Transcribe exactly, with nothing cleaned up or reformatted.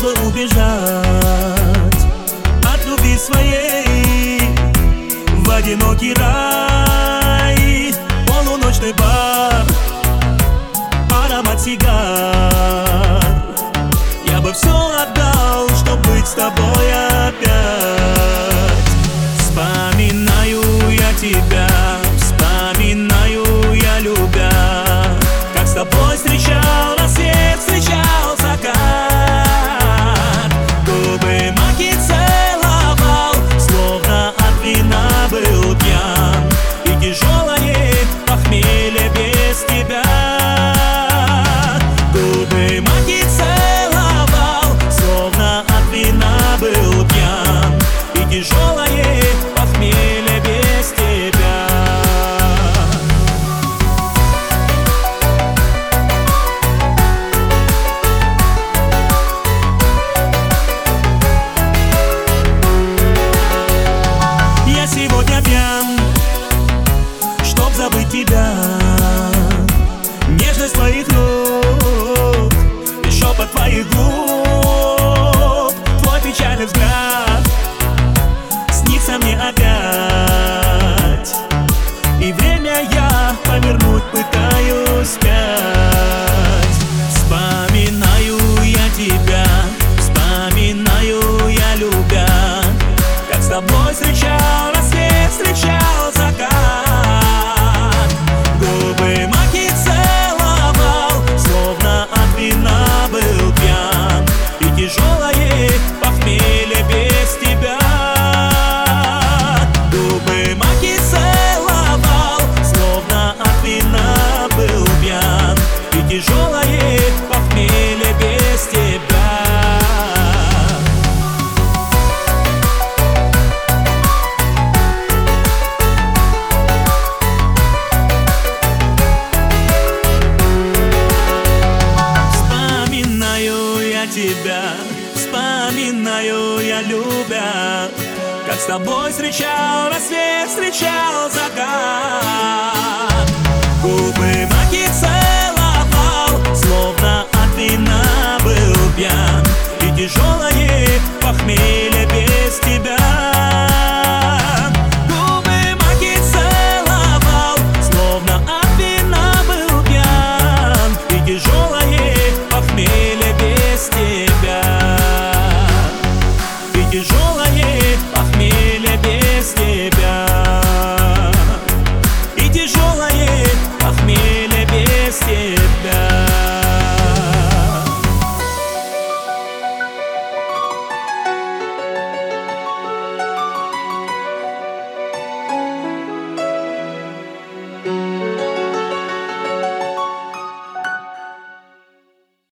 чтобы убежать от любви своей в одинокий рай. Полуночный бар, аромат сигар. Я бы все отдал, чтоб быть с тобой опять. Вспоминаю я тебя, вспоминаю я, любя, как с тобой встречал рассвет, встречал закат. Губы маки целовал, словно от вина был пьян, и тяжелое похмелье без тебя. Губы маки целовал, словно от вина был пьян, и тяжелое похмелье без тебя. Я сегодня пьян, чтоб забыть тебя, нежность твоих рук и шепот твоих губ. Твой печальный взгляд снится мне опять, и время я повернуть пытаюсь опять. Вспоминаю я тебя, вспоминаю я, любя, как с тобой встречал рассвет, встречал закат. Губы маки целовал, словно от вина был пьян, и тяжелое похмелье без тебя. Губы маки целовал, словно от вина был пьян, и тяжелое похмелье без тебя. Тебя вспоминаю я, любя, как с тобой встречал рассвет, встречал закат. Губы маки целовал, словно от вина был пьян,